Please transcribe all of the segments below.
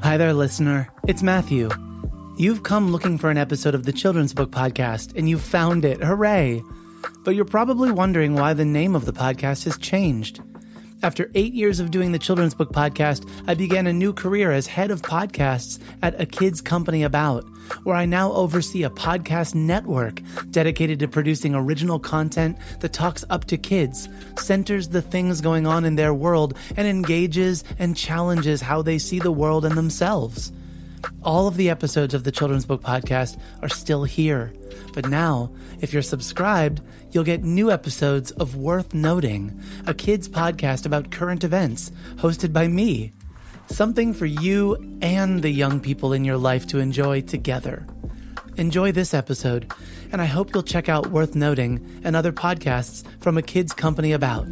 Hi there, listener. It's Matthew. You've come looking for an episode of the Children's Book Podcast, and you've found it. Hooray! But you're probably wondering why the name of the podcast has changed. After 8 years of doing the Children's Book Podcast, I began a new career as head of podcasts at A Kids Company About, where I now oversee a podcast network dedicated to producing original content that talks up to kids, centers the things going on in their world, and engages and challenges how they see the world and themselves. All of the episodes of the Children's Book Podcast are still here. But now, if you're subscribed, you'll get new episodes of Worth Noting, a kids podcast about current events, hosted by me. Something for you and the young people in your life to enjoy together. Enjoy this episode, and I hope you'll check out Worth Noting and other podcasts from A Kids Company About.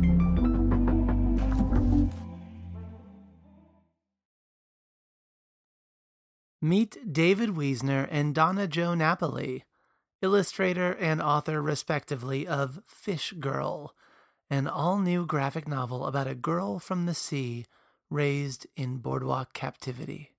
Meet David Wiesner and Donna Jo Napoli, illustrator and author respectively of Fish Girl, an all-new graphic novel about a girl from the sea raised in boardwalk captivity.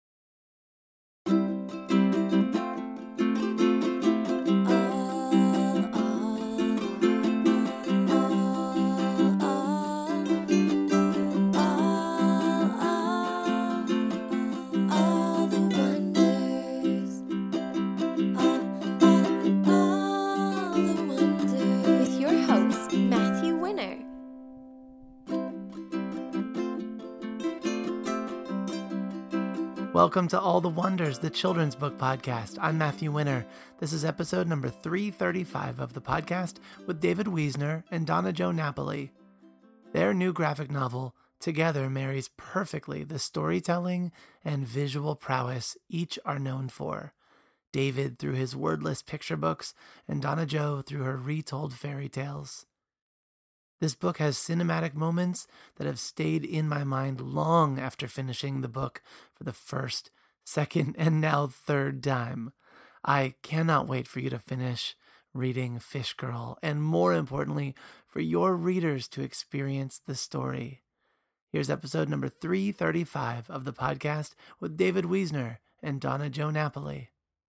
Welcome to All the Wonders, the Children's Book Podcast. I'm Matthew Winner. This is episode number 335 of the podcast with David Wiesner and Donna Jo Napoli. Their new graphic novel together marries perfectly the storytelling and visual prowess each are known for. David through his wordless picture books and Donna Jo through her retold fairy tales. This book has cinematic moments that have stayed in my mind long after finishing the book for the first, second, and now third time. I cannot wait for you to finish reading Fish Girl, and more importantly, for your readers to experience the story. Here's episode number 335 of the podcast with David Wiesner and Donna Jo Napoli.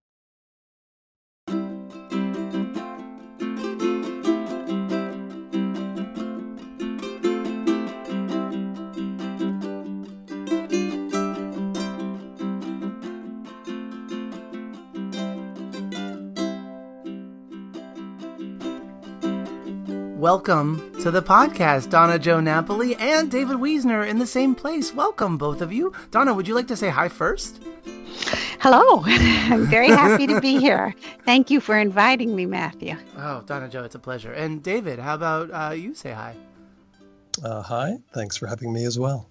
Welcome to the podcast, Donna Jo Napoli and David Wiesner in the same place. Welcome, both of you. Donna, would you like to say hi first? Hello. I'm very happy to be here. Thank you for inviting me, Matthew. Oh, Donna Jo, it's a pleasure. And David, how about you say hi? Hi. Thanks for having me as well.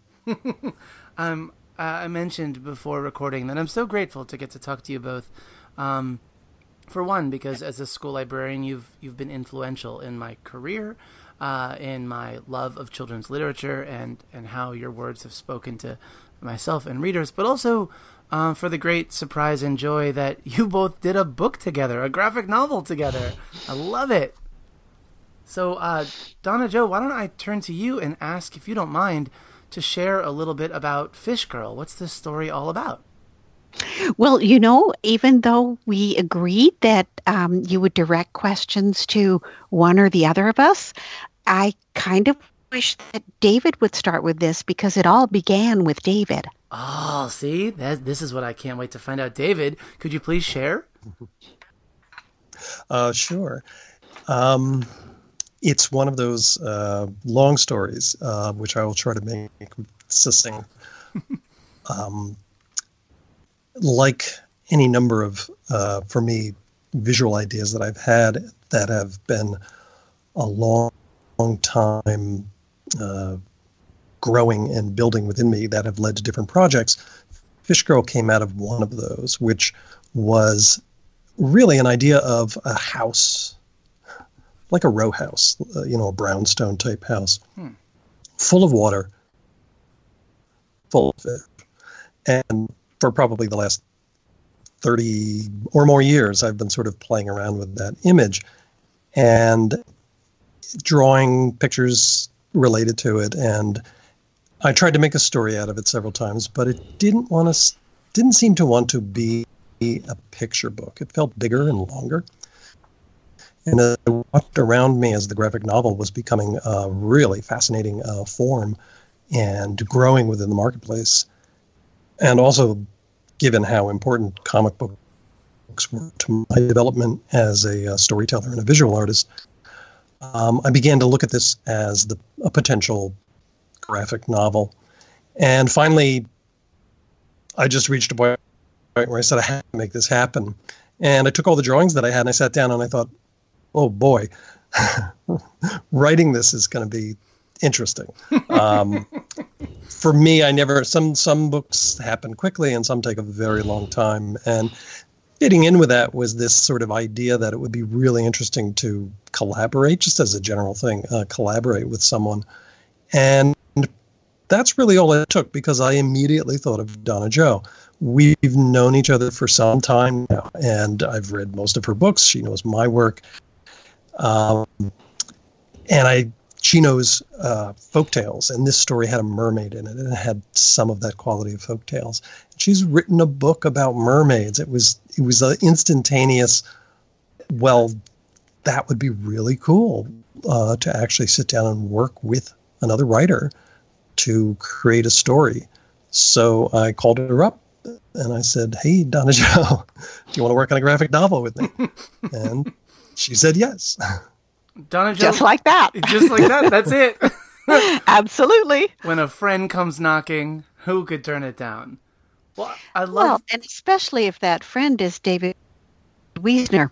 I mentioned before recording that I'm so grateful to get to talk to you both. For one, because as a school librarian, you've been influential in my career, in my love of children's literature, and how your words have spoken to myself and readers, but also for the great surprise and joy that you both did a book together, a graphic novel together. I love it. So, Donna Jo, why don't I turn to you and ask, if you don't mind, to share a little bit about Fish Girl. What's this story all about? Well, even though we agreed that you would direct questions to one or the other of us, I kind of wish that David would start with this because it all began with David. Oh, see? This is what I can't wait to find out. David, could you please share? Sure. It's one of those long stories, which I will try to make succinct. Like any number of, for me, visual ideas that I've had that have been a long time growing and building within me that have led to different projects, Fish Girl came out of one of those, which was really an idea of a house, like a row house, a brownstone type house, full of water, full of fish. And for probably the last 30 or more years, I've been sort of playing around with that image and drawing pictures related to it. And I tried to make a story out of it several times, but it didn't seem to want to be a picture book. It felt bigger and longer. And I watched around me as the graphic novel was becoming a really fascinating form and growing within the marketplace. And also, given how important comic books were to my development as a storyteller and a visual artist, I began to look at this as a potential graphic novel. And finally, I just reached a point where I said, I have to make this happen. And I took all the drawings that I had and I sat down and I thought, oh boy, writing this is going to be interesting. For me, some books happen quickly and some take a very long time. And fitting in with that was this sort of idea that it would be really interesting to collaborate, just as a general thing, collaborate with someone. And that's really all it took, because I immediately thought of Donna Jo. We've known each other for some time now, and I've read most of her books. She knows my work. She knows folktales, and this story had a mermaid in it, and it had some of that quality of folktales. She's written a book about mermaids. It was an instantaneous, well, that would be really cool to actually sit down and work with another writer to create a story. So I called her up and I said, hey, Donna Jo, do you want to work on a graphic novel with me? And she said yes. Donna Jo, just like that. Just like that. That's it. Absolutely. When a friend comes knocking, who could turn it down? Well, and especially if that friend is David Wiesner.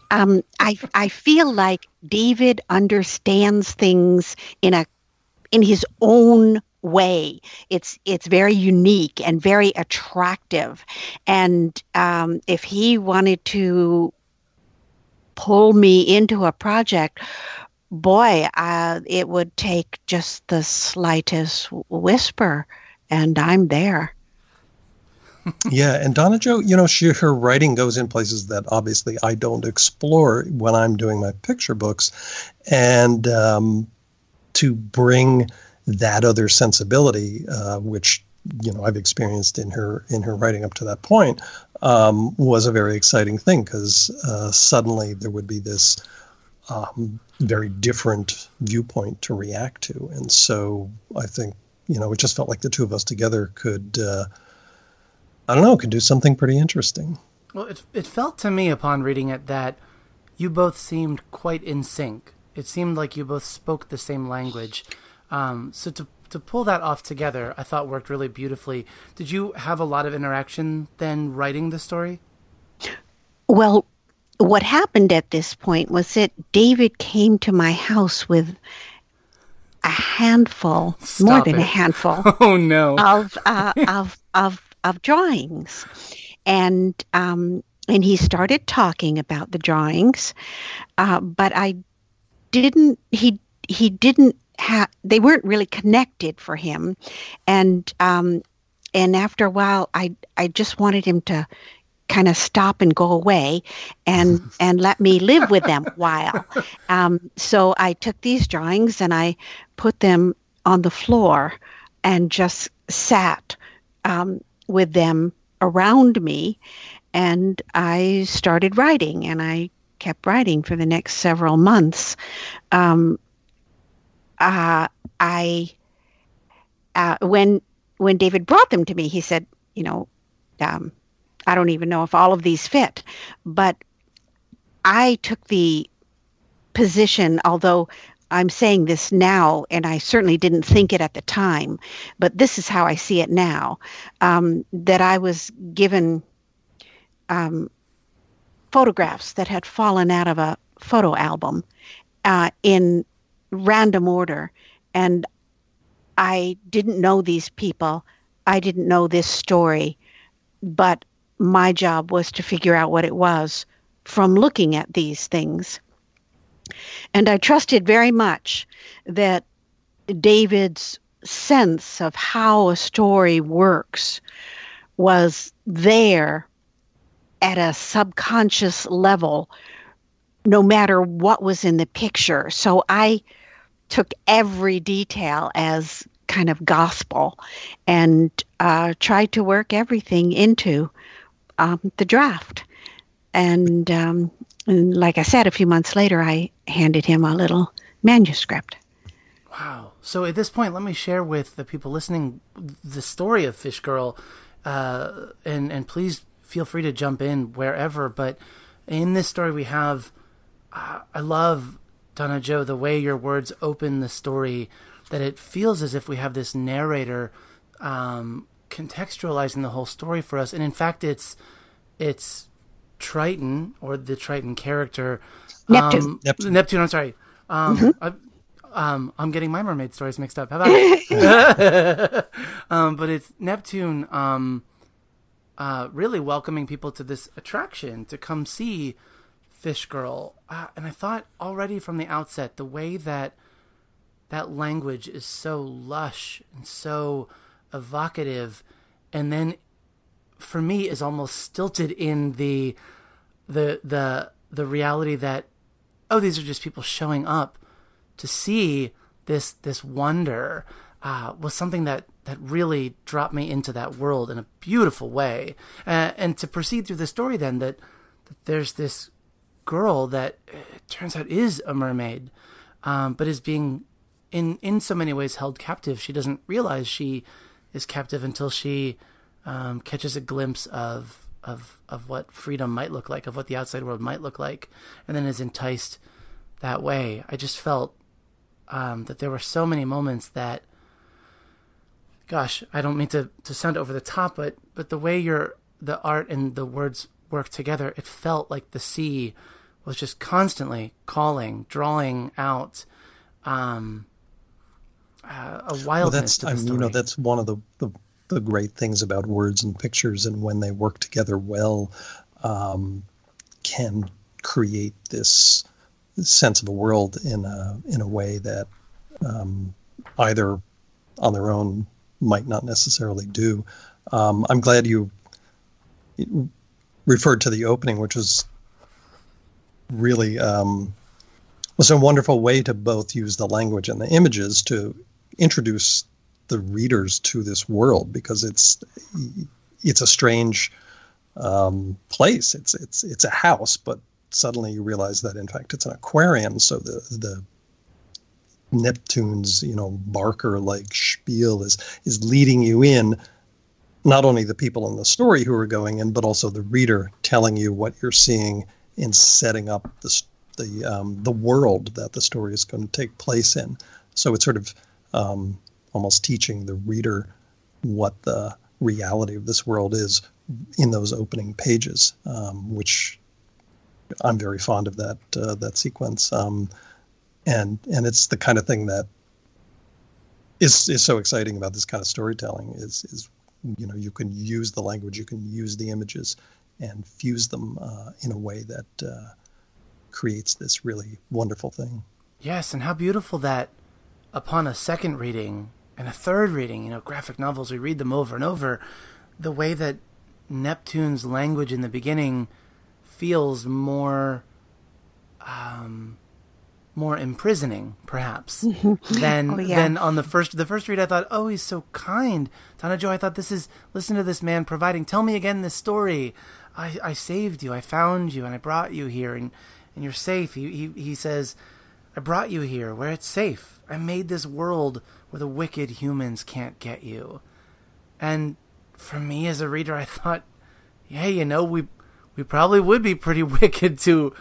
I feel like David understands things in his own way. It's very unique and very attractive. And if he wanted to pull me into a project, boy, it would take just the slightest whisper, and I'm there. Yeah, and Donna Jo, her writing goes in places that obviously I don't explore when I'm doing my picture books, and to bring that other sensibility, which I've experienced in her writing up to that point, was a very exciting thing, because suddenly there would be this very different viewpoint to react to, and so I think it just felt like the two of us together could. Could do something pretty interesting. Well, it felt to me upon reading it that you both seemed quite in sync. It seemed like you both spoke the same language. So to pull that off together, I thought worked really beautifully. Did you have a lot of interaction then writing the story? Well, what happened at this point was that David came to my house with a handful, more than a handful. Oh no! Of drawings, and he started talking about the drawings, but I didn't. He didn't have. They weren't really connected for him, and after a while, I just wanted him to kind of stop and go away, and let me live with them a while. So I took these drawings and I put them on the floor and just sat with them around me, and I started writing, and I kept writing for the next several months. When David brought them to me, he said, I don't even know if all of these fit, but I took the position, although I'm saying this now, and I certainly didn't think it at the time, but this is how I see it now, that I was given photographs that had fallen out of a photo album in random order, and I didn't know these people. I didn't know this story, but my job was to figure out what it was from looking at these things. And I trusted very much that David's sense of how a story works was there at a subconscious level, no matter what was in the picture. So I took every detail as kind of gospel, and tried to work everything into the draft. And like I said, a few months later, I handed him a little manuscript. Wow. So at this point, let me share with the people listening the story of Fish Girl, and please feel free to jump in wherever. But in this story, we have, I love, Donna Jo, the way your words open the story, that it feels as if we have this narrator contextualizing the whole story for us. And in fact, it's Triton, or the Triton character. Neptune. Neptune, I'm sorry. I'm getting my mermaid stories mixed up. How about it? But it's Neptune really welcoming people to this attraction to come see Fish Girl. And I thought already from the outset, the way that language is so lush and so evocative, and then for me is almost stilted in the reality that, oh, these are just people showing up to see this wonder, was something that really dropped me into that world in a beautiful way. And to proceed through the story then, that there's this girl that it turns out is a mermaid, but is being in so many ways held captive. She doesn't realize she is captive until she catches a glimpse of what freedom might look like, of what the outside world might look like, and then is enticed that way. I just felt that there were so many moments that, gosh, I don't mean to sound over the top, but the way the art and the words work together, it felt like the sea was just constantly calling, drawing out a wildness to the story. That's one of the great things about words and pictures, and when they work together well, can create this sense of a world in a way that either on their own might not necessarily do. I'm glad you referred to the opening, which was really was a wonderful way to both use the language and the images to introduce the readers to this world, because it's a strange place. It's a house, but suddenly you realize that in fact it's an aquarium. So the Neptune's Barker-like spiel is leading you in, not only the people in the story who are going in, but also the reader telling you what you're seeing in setting up the world that the story is going to take place in. So it's sort of almost teaching the reader what the reality of this world is in those opening pages, which I'm very fond of that sequence. And it's the kind of thing that is so exciting about this kind of storytelling is you can use the language, you can use the images and fuse them in a way that creates this really wonderful thing. Yes, and how beautiful that upon a second reading and a third reading, graphic novels, we read them over and over, the way that Neptune's language in the beginning feels more imprisoning, perhaps, than on the first read. I thought, oh, he's so kind. Donna Jo, I thought, listen to this man providing. Tell me again this story. I saved you. I found you, and I brought you here, and you're safe. He says, I brought you here where it's safe. I made this world where the wicked humans can't get you. And for me as a reader, I thought, yeah, we probably would be pretty wicked to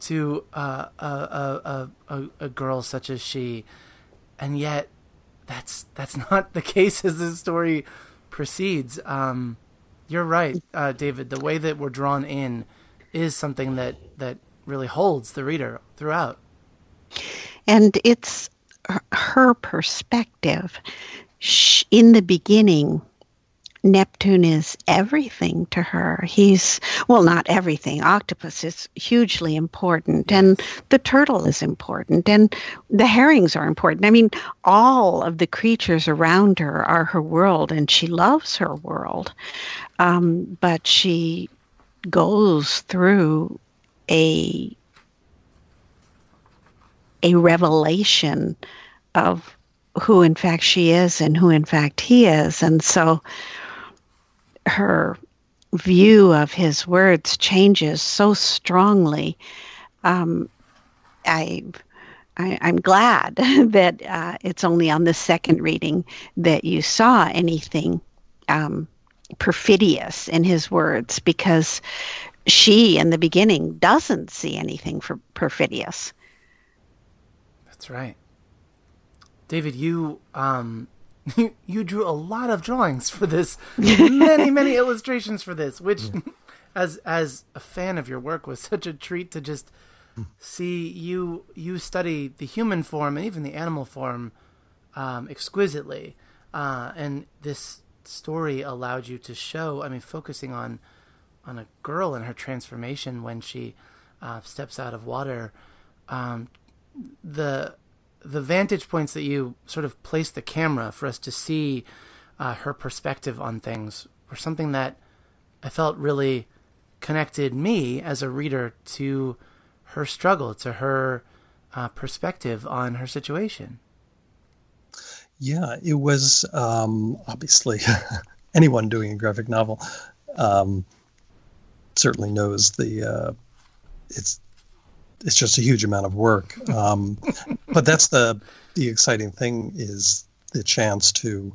a girl such as she, and yet that's not the case as the story proceeds. You're right, David. The way that we're drawn in is something that really holds the reader throughout. And it's her perspective. In the beginning, Neptune is everything to her. Not everything. Octopus is hugely important, and the turtle is important, and the herrings are important. I mean, all of the creatures around her are her world, and she loves her world. But she goes through a revelation of who in fact she is and who in fact he is. And so her view of his words changes so strongly. I'm glad that it's only on the second reading that you saw anything perfidious in his words, because she in the beginning doesn't see anything perfidious. That's right. David, you you drew a lot of drawings for this, many illustrations for this, which as a fan of your work was such a treat to just see you study the human form and even the animal form exquisitely. And this story allowed you to show, focusing on a girl and her transformation when she steps out of water, the vantage points that you sort of placed the camera for us to see her perspective on things were something that I felt really connected me as a reader to her struggle, to her perspective on her situation. Yeah, it was obviously anyone doing a graphic novel certainly knows it's just a huge amount of work. But that's the exciting thing, is the chance to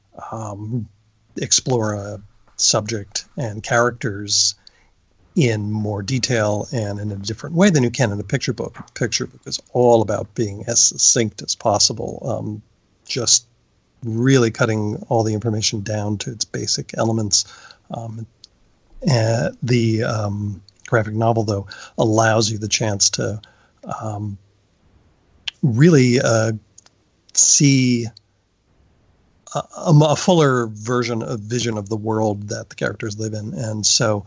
explore a subject and characters in more detail and in a different way than you can in a picture book. A picture book is all about being as succinct as possible, just really cutting all the information down to its basic elements. And the graphic novel, though, allows you the chance to really see a fuller vision of the world that the characters live in. And so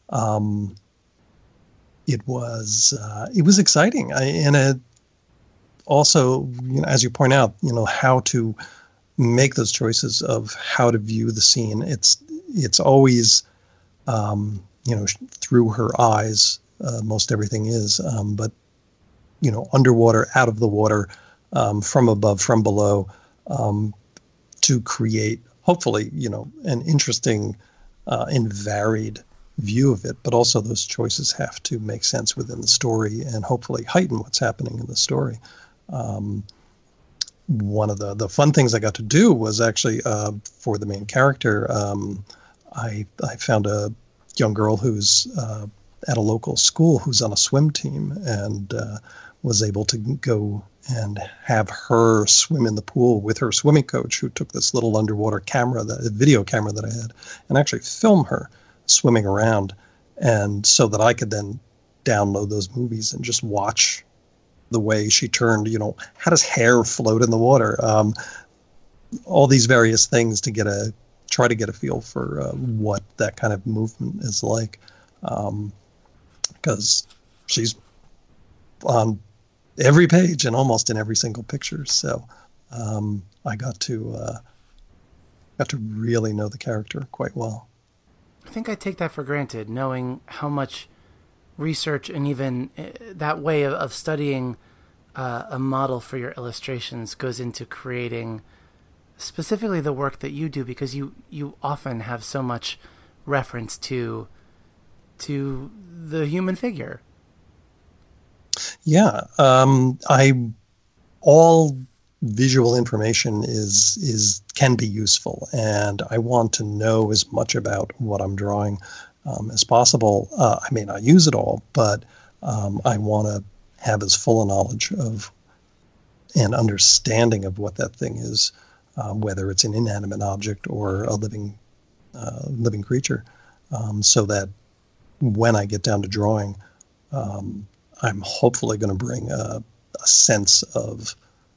it was exciting. And it also, as you point out, how to make those choices of how to view the scene. It's always through her eyes, most everything is, but underwater, out of the water, from above, from below, to create, hopefully, an interesting and varied view of it. But also those choices have to make sense within the story and hopefully heighten what's happening in the story. One of the fun things I got to do was actually, for the main character, I found a young girl who's at a local school who's on a swim team, and was able to go and have her swim in the pool with her swimming coach, who took this little underwater camera, a video camera that I had, and actually film her swimming around, and so that I could then download those movies and just watch the way she turned, how does hair float in the water? All these various things to try to get a feel for what that kind of movement is like. Because she's on every page and almost in every single picture. So I got to really know the character quite well. I think I take that for granted, knowing how much research and even that way of studying a model for your illustrations goes into creating specifically the work that you do, because you often have so much reference to the human figure. Yeah, all visual information can be useful, and I want to know as much about what I'm drawing as possible. I may not use it all, but I want to have as full a knowledge of and understanding of what that thing is, whether it's an inanimate object or a living creature, so that when I get down to drawing, I'm hopefully going to bring a sense of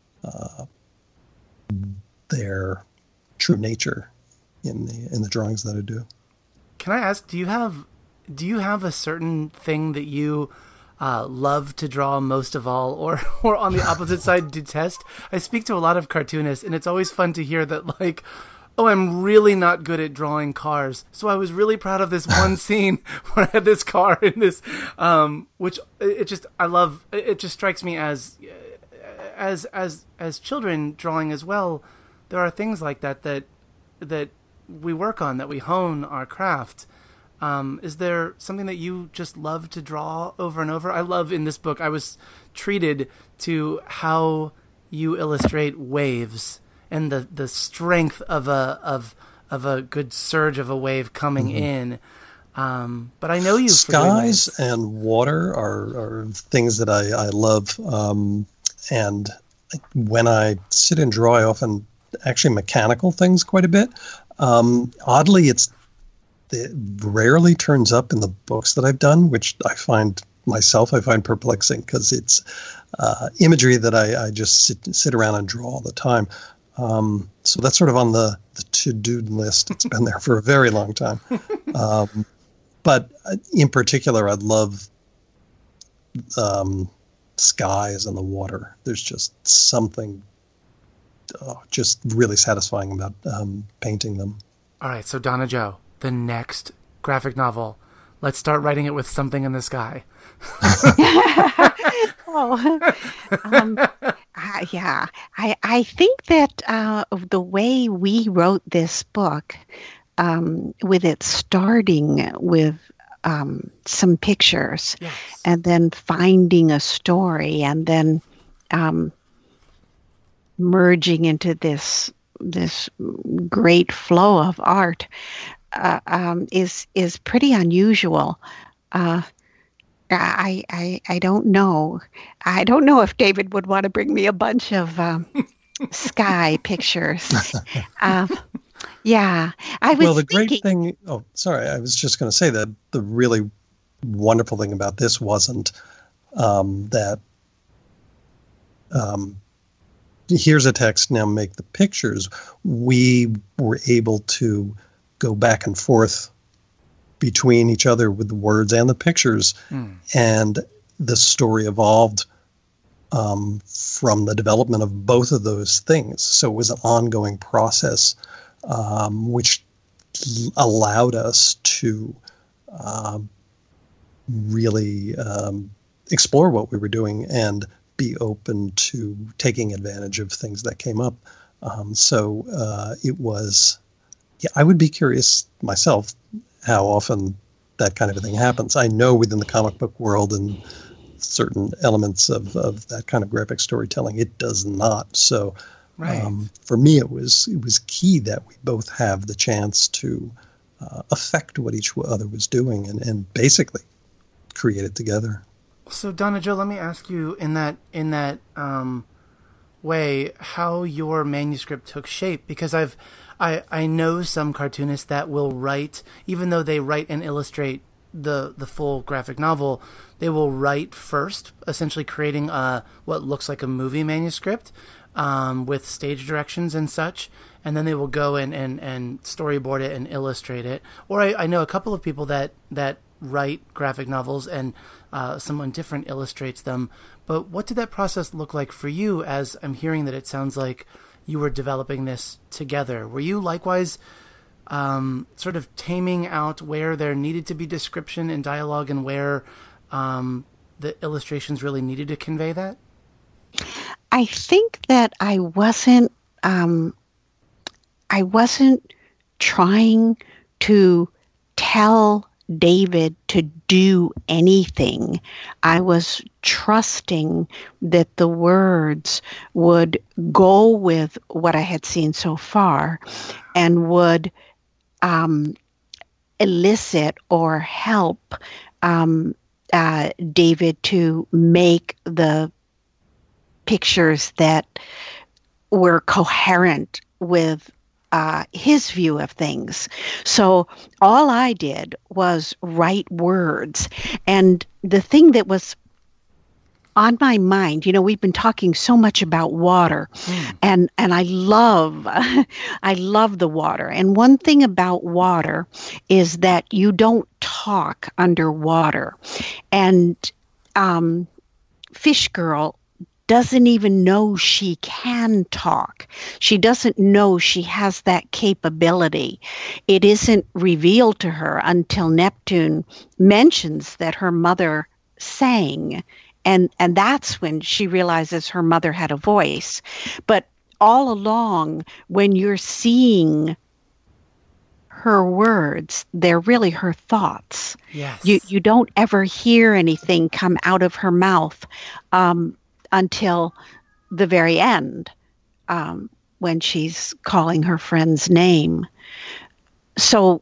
their true nature in the drawings that I do. Can I ask, do you have a certain thing that you love to draw most of all, or on the opposite side detest? I speak to a lot of cartoonists, and it's always fun to hear that, like, oh, I'm really not good at drawing cars, so I was really proud of this one scene where I had this car in this, which I love. It just strikes me as as children drawing as well, there are things like that we work on, that we hone our craft. Is there something that you just love to draw over and over? I love in this book, I was treated to how you illustrate waves and the strength of a good surge of a wave coming in. But I know you. Skies and water are things that I love. And when I sit and draw, I often actually mechanical things quite a bit. Oddly, it rarely turns up in the books that I've done, which I find perplexing, because it's imagery that I just sit around and draw all the time. So that's sort of on the to-do list. It's been there for a very long time. But in particular, I love skies and the water. There's just something just really satisfying about painting them. All right, so Donna Jo, the next graphic novel, let's start writing it with something in the sky. I think that the way we wrote this book, with it starting with some pictures, yes, and then finding a story, and then merging into this great flow of art, is pretty unusual. I don't know. I don't know if David would want to bring me a bunch of sky pictures. Yeah, I was. Well, the great thing. Oh, sorry. I was just going to say that the really wonderful thing about this wasn't that. Here's a text, now make the pictures. We were able to go back and forth between each other with the words and the pictures, and the story evolved from the development of both of those things. So it was an ongoing process, which allowed us to really explore what we were doing and be open to taking advantage of things that came up. So it was, I would be curious myself how often that kind of a thing happens. I know within the comic book world and certain elements of that kind of graphic storytelling, it does not. So right. For me, it was key that we both have the chance to affect what each other was doing and basically create it together. So Donna Jo, let me ask you in that way how your manuscript took shape, because I know some cartoonists that will write, even though they write and illustrate the full graphic novel, they will write first, essentially creating what looks like a movie manuscript with stage directions and such, and then they will go and storyboard it and illustrate it. Or I know a couple of people that write graphic novels and someone different illustrates them. But what did that process look like for you, as I'm hearing that it sounds like you were developing this together? Were you likewise sort of taming out where there needed to be description and dialogue and where the illustrations really needed to convey that? I think that I wasn't trying to tell David to do anything. I was trusting that the words would go with what I had seen so far and would elicit or help David to make the pictures that were coherent with his view of things. So all I did was write words. And the thing that was on my mind, we've been talking so much about water, and I love the water. And one thing about water is that you don't talk underwater. And Fish Girl doesn't even know she can talk. She doesn't know she has that capability. It isn't revealed to her until Neptune mentions that her mother sang And that's when she realizes her mother had a voice. But all along, when you're seeing her words, they're really her thoughts. Yes. You don't ever hear anything come out of her mouth until the very end, when she's calling her friend's name. So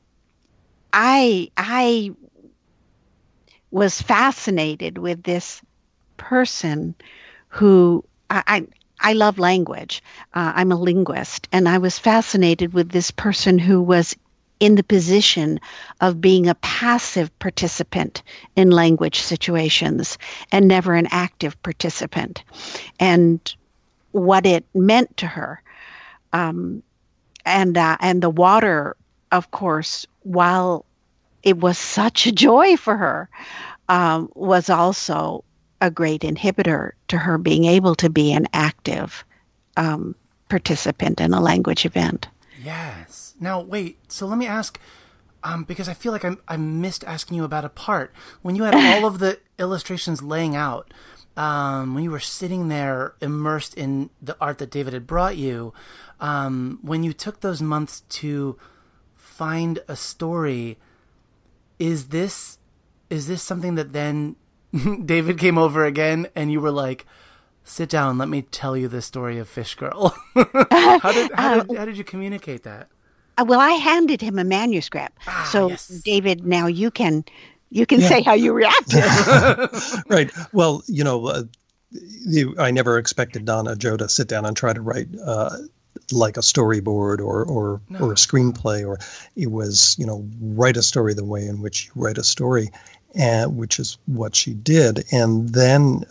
I was fascinated with this person who I love language. I'm a linguist, and I was fascinated with this person who was in the position of being a passive participant in language situations and never an active participant, and what it meant to her. And the water, of course, while it was such a joy for her, was also a great inhibitor to her being able to be an active participant in a language event. Yes. Now, wait, so let me ask, because I feel like I missed asking you about a part. When you had all of the illustrations laying out, when you were sitting there immersed in the art that David had brought you, when you took those months to find a story, is this something that then David came over again and you were like, sit down, let me tell you the story of Fish Girl? How did you communicate that? Well, I handed him a manuscript. So yes. David, now you can say how you reacted. Right. Well, I never expected Donna Joe to sit down and try to write like a storyboard or a screenplay, or it was, write a story the way in which you write a story, and which is what she did. And then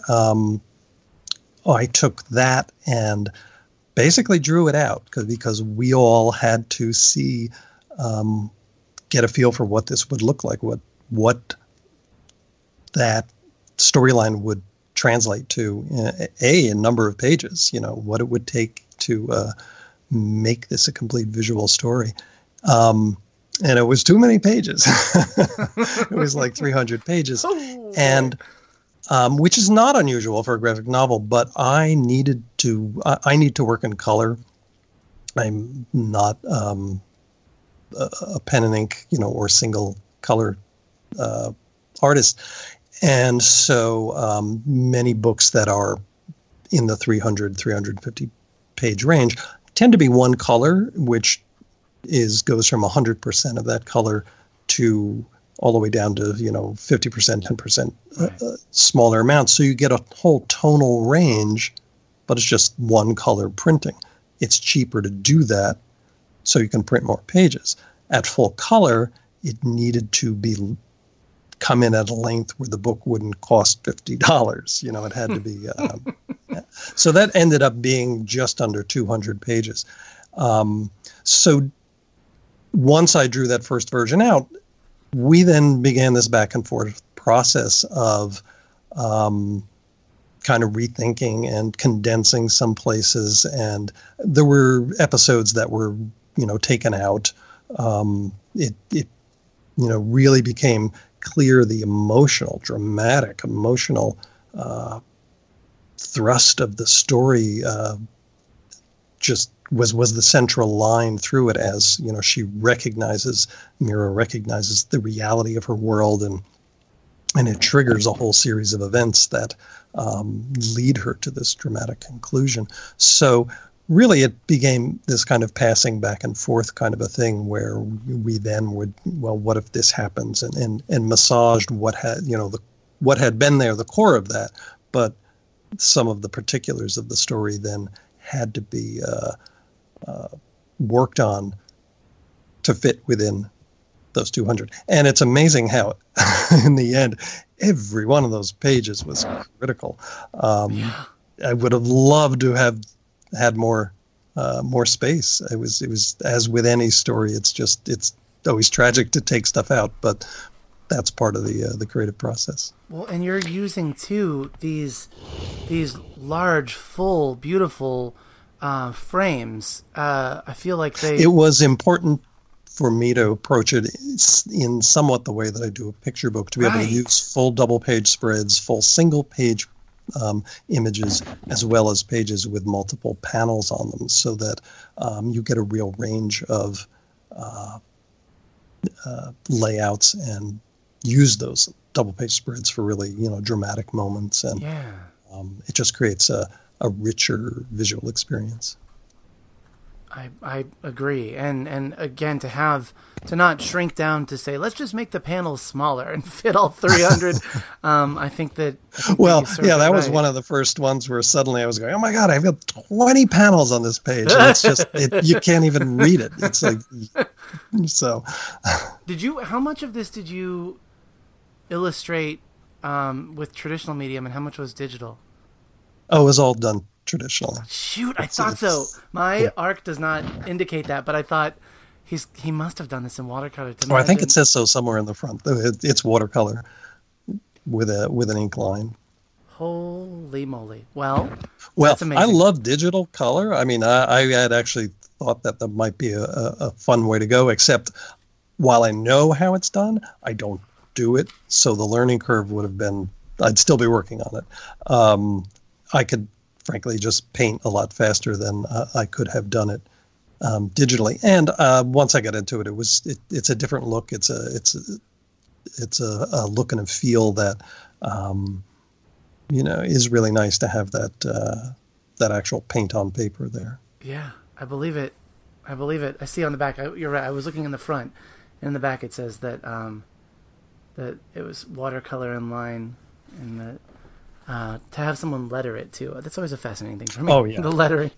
I took that and basically drew it out because we all had to see, get a feel for what this would look like, what that storyline would translate to, a number of pages, what it would take to make this a complete visual story. And it was too many pages. It was like 300 pages. And which is not unusual for a graphic novel, but I need to work in color. I'm not a pen and ink, or single color artist. And so many books that are in the 350 page range tend to be one color, which goes from 100% of that color to all the way down to 50%, 10% smaller amounts. So you get a whole tonal range, but it's just one color printing. It's cheaper to do that, so you can print more pages. At full color, it needed to come in at a length where the book wouldn't cost $50. It had to be. So that ended up being just under 200 pages. So once I drew that first version out, we then began this back and forth process of kind of rethinking and condensing some places. And there were episodes that were, taken out. It really became clear the dramatic emotional thrust of the story just was the central line through it, as Mira recognizes the reality of her world, and it triggers a whole series of events that lead her to this dramatic conclusion. So really it became this kind of passing back and forth kind of a thing where we then would, well, what if this happens, and massaged what had been there, the core of that, but some of the particulars of the story then had to be worked on to fit within those 200. And it's amazing how, in the end, every one of those pages was critical. I would have loved to have had more space. It was as with any story. It's always tragic to take stuff out, but that's part of the creative process. Well, and you're using too these large, full, beautiful frames. I feel like it was important for me to approach it in somewhat the way that I do a picture book, to be able to use full double page spreads, full single page images as well as pages with multiple panels on them, so that you get a real range of layouts and use those double page spreads for really dramatic moments, and it just creates a richer visual experience. I agree, and again, to not shrink down to say let's just make the panels smaller and fit all 300. I think that that was one of the first ones where suddenly I was going, oh my god, I've got 20 panels on this page, and it's just you can't even read it. It's like so. How much of this did you illustrate with traditional medium, and how much was digital? Oh, it was all done traditionally. Shoot, I thought so. My ARC does not indicate that, but I thought he must have done this in watercolor. I think it says so somewhere in the front. It's watercolor with an ink line. Holy moly! Well, that's amazing. I love digital color. I mean, I had actually thought that might be a fun way to go. Except, while I know how it's done, I don't do it. So the learning curve would have been. I'd still be working on it. I could, frankly, just paint a lot faster than I could have done it digitally. And once I got into it, it's a different look. It's a look and a feel that is really nice to have that actual paint on paper there. Yeah, I believe it. I see on the back. You're right. I was looking in the front. In the back, it says that that it was watercolor in line, and that. To have someone letter it too. That's always a fascinating thing for me. Oh yeah, the lettering.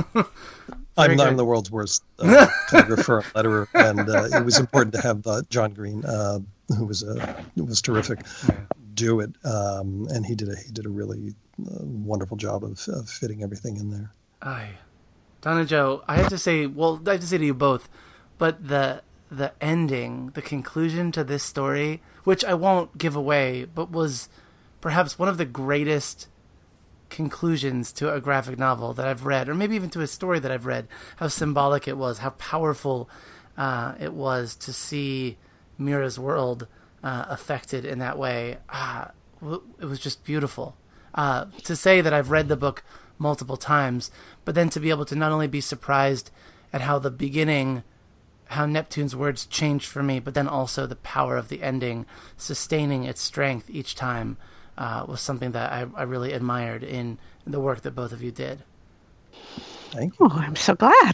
I'm the world's worst calligrapher, letterer, and it was important to have John Green, who was terrific, do it, and he did a really wonderful job of fitting everything in there. Donna Jo, I have to say to you both, but the ending, the conclusion to this story, which I won't give away, but was perhaps one of the greatest conclusions to a graphic novel that I've read, or maybe even to a story that I've read, how symbolic it was, how powerful it was to see Mira's world affected in that way. It was just beautiful. To say that I've read the book multiple times, but then to be able to not only be surprised at how the beginning, how Neptune's words changed for me, but then also the power of the ending, sustaining its strength each time, was something that I really admired in the work that both of you did. Thank you. Oh, I'm so glad.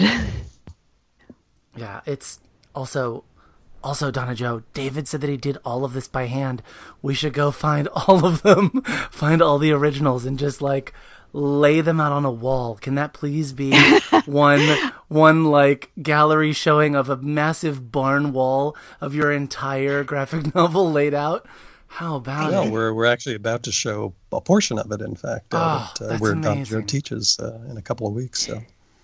Yeah, it's also Donna Jo, David said that he did all of this by hand. We should go find all of them, find all the originals, and just lay them out on a wall. Can that please be one gallery showing of a massive barn wall of your entire graphic novel laid out? How about it? We're actually about to show a portion of it, in fact, where Donna Jo teaches in a couple of weeks. So.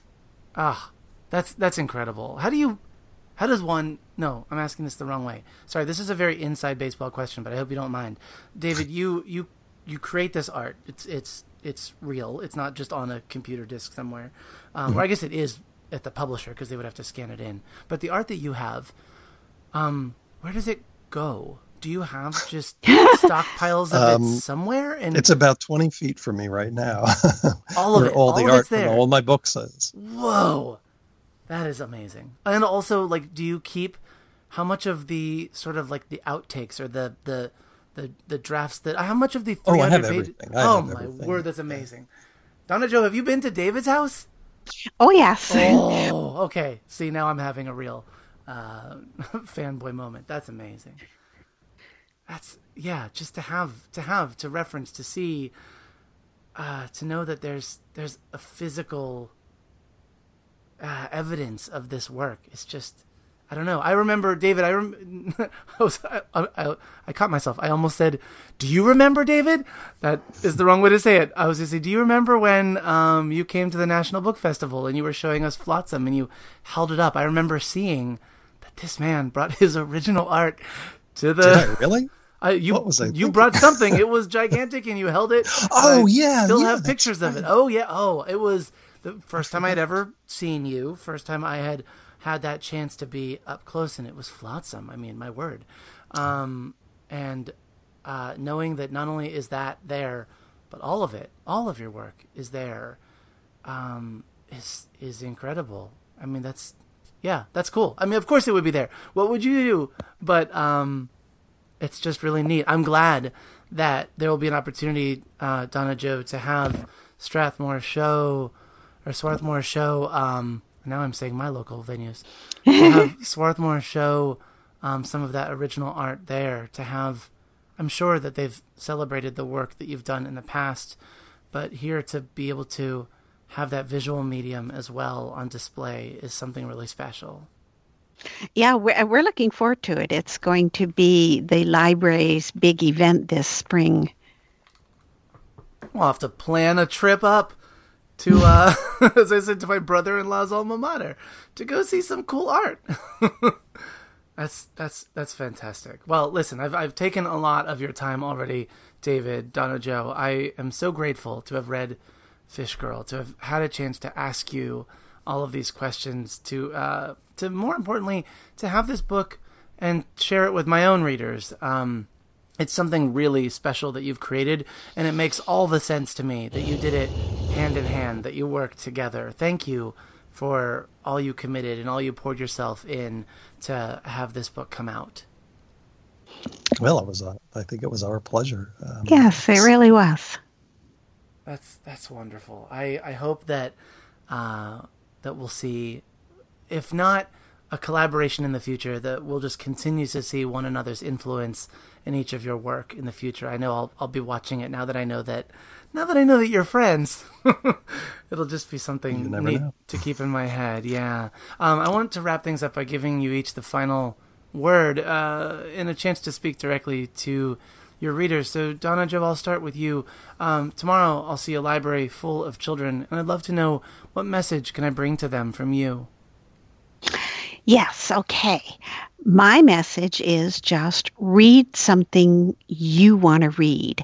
That's incredible. How does one? No, I'm asking this the wrong way. Sorry, this is a very inside baseball question, but I hope you don't mind. David, you create this art. It's real. It's not just on a computer disk somewhere. Or I guess it is at the publisher because they would have to scan it in. But the art that you have, where does it go? Do you have just stockpiles of it somewhere? And it's about 20 feet from me right now. All of it. All the art from all my books is. Whoa, that is amazing. And also, do you keep how much of the sort of the outtakes or the drafts that? How much of the 300 I have pages? Everything. My word, that's amazing. Donna Jo, have you been to David's house? Oh yes. Oh, okay. See, now I'm having a real fanboy moment. That's amazing. That's just to reference, to see, to know that there's a physical evidence of this work. It's just, I don't know. I remember, David, I caught myself. I almost said, do you remember, David? That is the wrong way to say it. I was going to say, do you remember when you came to the National Book Festival and you were showing us Flotsam and you held it up? I remember seeing that this man brought his original art to the... Did I really? What was I thinking? You brought something. It was gigantic, and you held it. Oh yeah, still have pictures of it. Oh yeah. Oh, it was the first time I had ever seen you. First time I had that chance to be up close, and it was Flotsam. I mean, my word. And knowing that not only is that there, but all of it, all of your work is there, is incredible. I mean, that's cool. I mean, of course it would be there. What would you do? But it's just really neat. I'm glad that there will be an opportunity, Donna Jo, to have Swarthmore Show. Now I'm saying my local venues. To have Swarthmore show some of that original art there. To have, I'm sure that they've celebrated the work that you've done in the past, but here to be able to have that visual medium as well on display is something really special. Yeah, we're looking forward to it. It's going to be the library's big event this spring. We'll have to plan a trip up to, as I said, to my brother-in-law's alma mater to go see some cool art. That's fantastic. Well, listen, I've taken a lot of your time already, David, Donna Jo. I am so grateful to have read Fish Girl, to have had a chance to ask you all of these questions, to more importantly, to have this book and share it with my own readers. It's something really special that you've created, and it makes all the sense to me that you did it hand in hand, that you worked together. Thank you for all you committed and all you poured yourself in to have this book come out. Well, I think it was our pleasure. Yes, it really was. That's wonderful. I hope that that we'll see, if not a collaboration in the future, that we'll just continue to see one another's influence in each of your work in the future. I know I'll be watching it now that I know that you're friends. It'll just be something neat to keep in my head. Yeah. I want to wrap things up by giving you each the final word and a chance to speak directly to your readers. So, Donna Jo, I'll start with you. Tomorrow I'll see a library full of children, and I'd love to know, what message can I bring to them from you? Yes, okay. My message is just read something you want to read.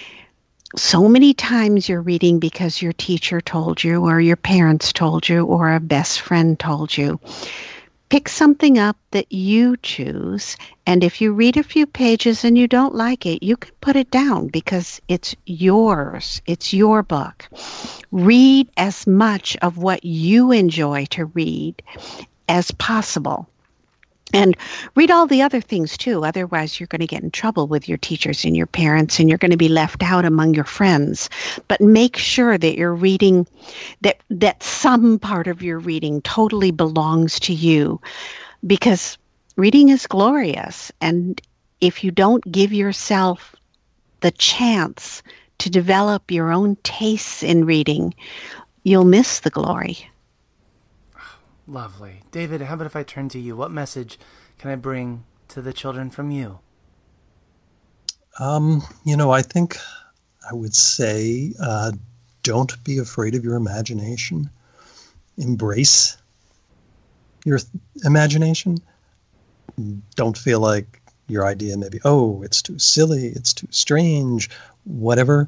So many times you're reading because your teacher told you, or your parents told you, or a best friend told you. Pick something up that you choose, and if you read a few pages and you don't like it, you can put it down because it's yours. It's your book. Read as much of what you enjoy to read as possible. And read all the other things too. Otherwise, you're going to get in trouble with your teachers and your parents, and you're going to be left out among your friends. But make sure that you're reading, that some part of your reading totally belongs to you, because reading is glorious. And if you don't give yourself the chance to develop your own tastes in reading, you'll miss the glory. Lovely. David, how about if I turn to you? What message can I bring to the children from you? I think I would say, don't be afraid of your imagination. Embrace your imagination. Don't feel like your idea maybe, it's too silly, it's too strange, whatever.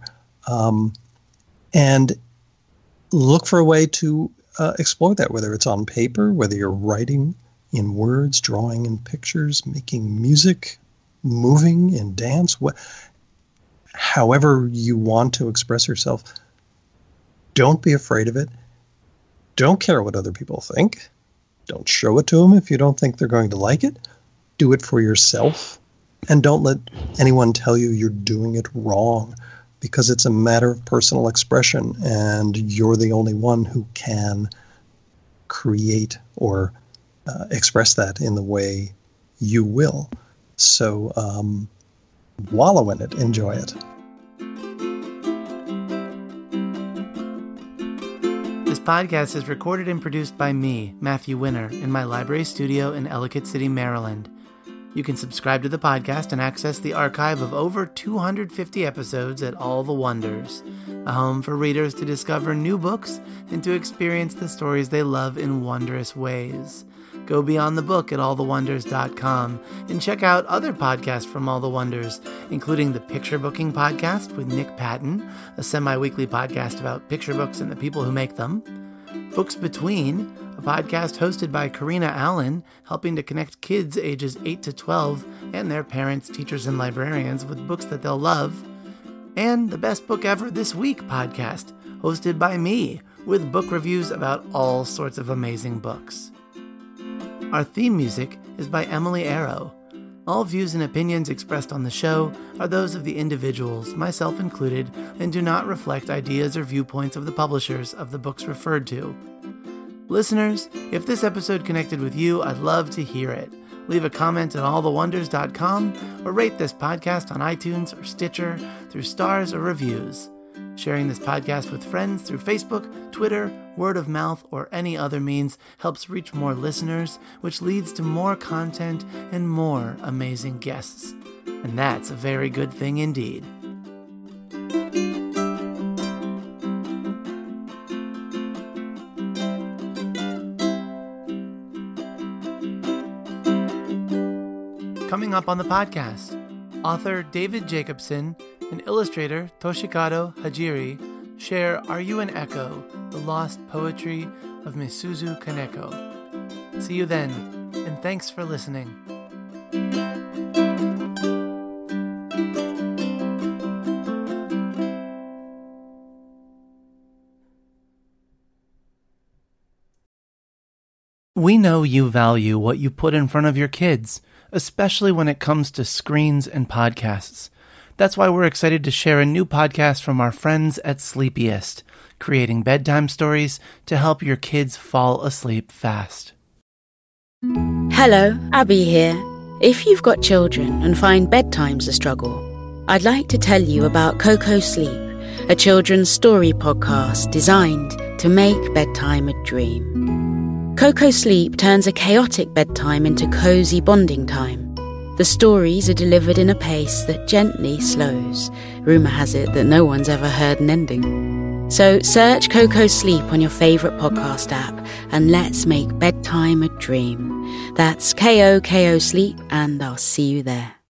And look for a way to explore that, whether it's on paper, whether you're writing in words, drawing in pictures, making music, moving in dance, however you want to express yourself. Don't be afraid of it. Don't care what other people think. Don't show it to them if you don't think they're going to like it. Do it for yourself. And don't let anyone tell you you're doing it wrong, because it's a matter of personal expression, and you're the only one who can create or express that in the way you will. So wallow in it, enjoy it. This podcast is recorded and produced by me, Matthew Winner, in my library studio in Ellicott City, Maryland. You can subscribe to the podcast and access the archive of over 250 episodes at All the Wonders, a home for readers to discover new books and to experience the stories they love in wondrous ways. Go beyond the book at allthewonders.com and check out other podcasts from All the Wonders, including the Picture Booking Podcast with Nick Patton, a semi-weekly podcast about picture books and the people who make them, Books Between, a podcast hosted by Karina Allen, helping to connect kids ages 8 to 12 and their parents, teachers, and librarians with books that they'll love, and the Best Book Ever This Week podcast, hosted by me, with book reviews about all sorts of amazing books. Our theme music is by Emily Arrow. All views and opinions expressed on the show are those of the individuals, myself included, and do not reflect ideas or viewpoints of the publishers of the books referred to. Listeners, if this episode connected with you, I'd love to hear it. Leave a comment at allthewonders.com or rate this podcast on iTunes or Stitcher through stars or reviews. Sharing this podcast with friends through Facebook, Twitter, word of mouth, or any other means helps reach more listeners, which leads to more content and more amazing guests. And that's a very good thing indeed. Coming up on the podcast, author David Jacobson and illustrator Toshikado Hajiri share Are You an Echo? The Lost Poetry of Misuzu Kaneko. See you then, and thanks for listening. We know you value what you put in front of your kids, especially when it comes to screens and podcasts. That's why we're excited to share a new podcast from our friends at Sleepiest, creating bedtime stories to help your kids fall asleep fast. Hello, Abby here. If you've got children and find bedtime's a struggle, I'd like to tell you about Coco Sleep, a children's story podcast designed to make bedtime a dream. Coco Sleep turns a chaotic bedtime into cozy bonding time. The stories are delivered in a pace that gently slows. Rumour has it that no one's ever heard an ending. So search Coco Sleep on your favourite podcast app and let's make bedtime a dream. That's KOKO Sleep, and I'll see you there.